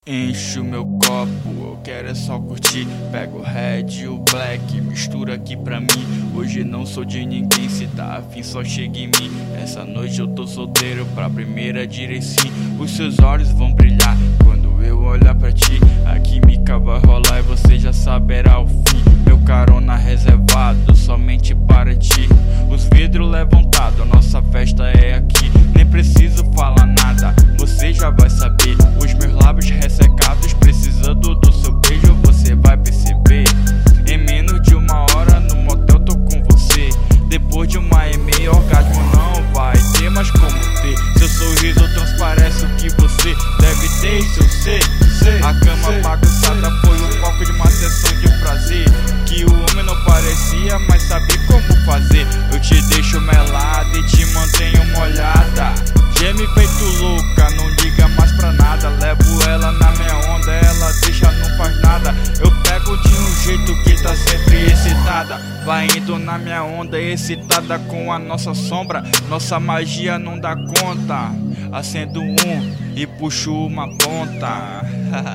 Encho meu copo, eu quero é só curtir. Pego o red e o black, mistura aqui pra mim. Hoje não sou de ninguém, se tá afim só chega em mim. Essa noite eu tô solteiro, pra primeira direção. Os seus olhos vão brilhar quando eu olhar pra ti. A química vai rolar e você já saberá o fim. Meu carona reservado somente para ti. Os vidros levantados, a nossa festa é aqui. Nem preciso falar nada, você já vai saber. Os meus lábios ressecados, precisando do seu beijo, você vai perceber. Em menos de uma hora no motel tô com você. Depois de 1h30 orgasmo não vai ter mais como ter. Seu sorriso transparece o que você deve ter, isso eu sei. A cama bagunçada foi o foco de uma sessão de prazer que o homem não parecia, mas sabia como fazer. Eu te deixo melada e te mantenho molhada. Geme feito louca, não liga mais pra nada. Levo ela na minha onda, ela deixa, não faz nada. Eu pego de um jeito que tá sempre excitada. Vai indo na minha onda, excitada com a nossa sombra. Nossa magia não dá conta. Acendo e puxo uma ponta.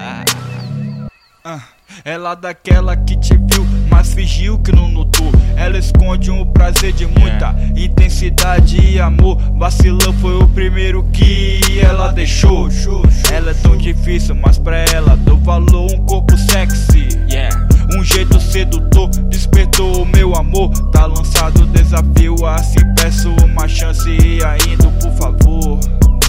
Ela daquela que te viu, mas fingiu que não notou. Ela esconde um prazer de muita intensidade e amor. Vacilão foi o primeiro que ela deixou. Ela é tão difícil, mas pra ela dou valor. Um corpo sexy, um jeito sedutor, despertou o meu amor. Tá lançado o desafio, assim peço uma chance e ainda por favor.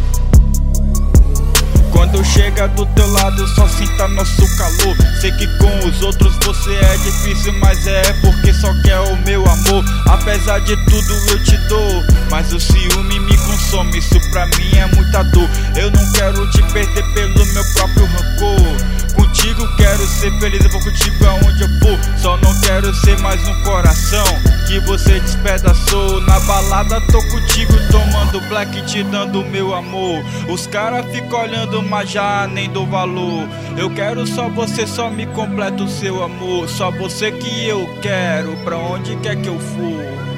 Quando chega do teu lado, só sinta nosso calor. Sei que com os outros você é difícil, mas é porque só quer o meu amor. Apesar de tudo eu te dou, mas o ciúme me consome, isso pra mim é muita dor. Eu não quero te perder pelo meu próprio rancor. Contigo quero ser feliz, eu vou contigo aonde eu for. Só não quero ser mais um coração que você despedaçou. Na balada tô contigo tomando black, te dando meu amor. Os caras ficam olhando, mas já nem dou valor. Eu quero só você, só me completa o seu amor. Só você que eu quero, pra onde quer que eu for.